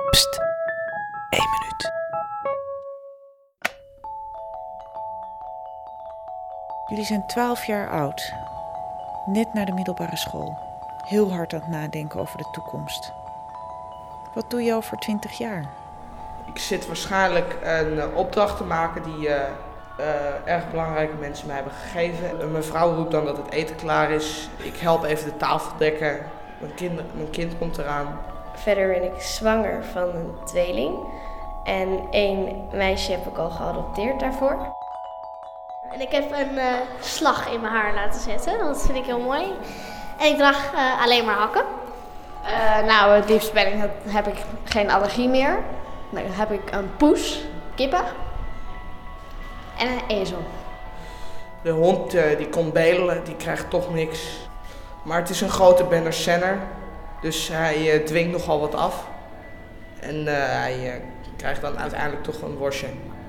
Pst, 1 minuut. Jullie zijn 12 jaar oud. Net naar de middelbare school. Heel hard aan het nadenken over de toekomst. Wat doe je over 20 jaar? Ik zit waarschijnlijk een opdracht te maken die erg belangrijke mensen mij hebben gegeven. Mijn vrouw roept dan dat het eten klaar is. Ik help even de tafel dekken. Mijn kind komt eraan. Verder ben ik zwanger van een tweeling. En 1 meisje heb ik al geadopteerd daarvoor. En ik heb een slag in mijn haar laten zetten, dat vind ik heel mooi. En ik draag alleen maar hakken. Het liefst heb ik geen allergie meer. Dan heb ik een poes, kippen en een ezel. De hond die komt bedelen, die krijgt toch niks. Maar het is een grote Benner-Senner, dus hij dwingt nogal wat af. En hij krijgt dan uiteindelijk toch een worstje.